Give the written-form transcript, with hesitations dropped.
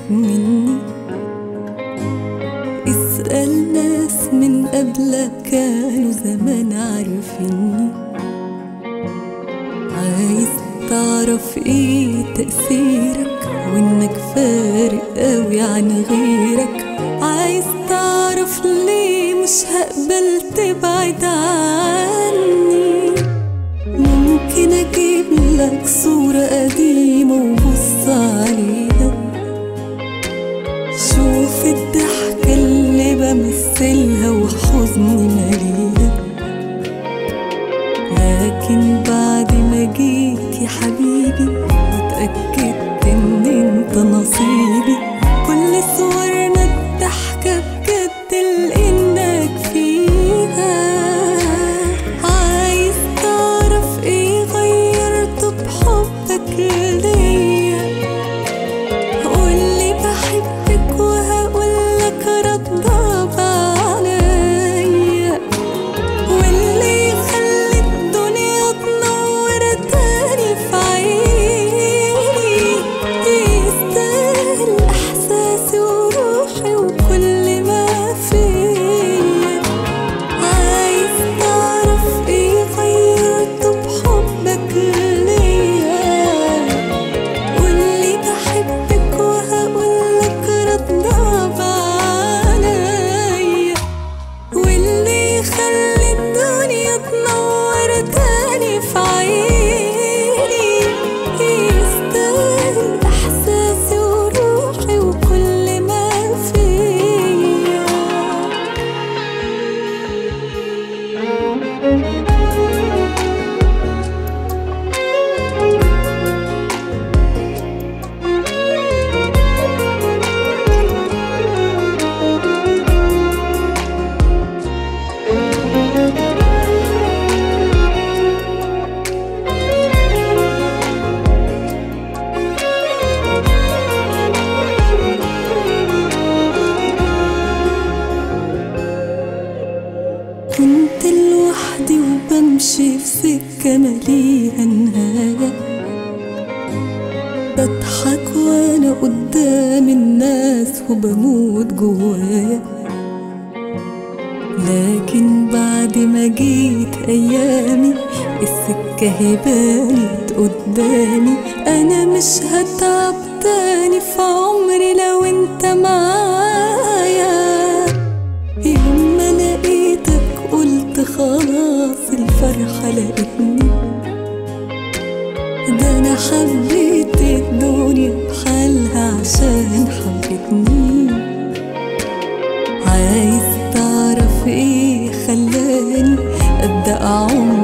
مني. اسأل ناس من قبلك كانوا زمان عارفيني. عايز تعرف ايه تأثيرك وانك فارق قوي عن غيرك. عايز تعرف ليه مش هقبل تبعد عني. ممكن اجيب لك صورة قديمة وبص عليها، شوف الضحكة اللي بمثلها وحزني مليها. لكن بعد ما جيت يا حبيبي واتأكدت ان انت نصيبي، كل صورنا الضحكة بجد لقيناك فيها. عايز تعرف ايه غيرته بحبك ليا؟ قولي بحبك وهقولك ردها عليا. واللي يخلي الدنيا تنور تاني في عيني يستاهل احساسي وروحي وكل ما فيا. عايز تعرف ايه غيرته بحبك ليا؟ قولي بحبك وهقولك ردها عليا. واللي يخلي الدنيا تنور تاني في عيني يستاهل احساسي وروحي وكل ما فيا. كنت لوحدي وبمشي في سكة مليها نهاية، بضحك وانا قدام الناس وبموت جوايا. لكن بعد ما جيت ايامي السكة هبانت قدامي. انا مش هتعب تاني في عمري لو انت معايا. يوم ما لقيتك قلت خلاص الفرحة لقيتني. ده انا حبيت الدنيا بحالها عشان حبيتني. عايز تعرف ايه خلاني ابدأ عمري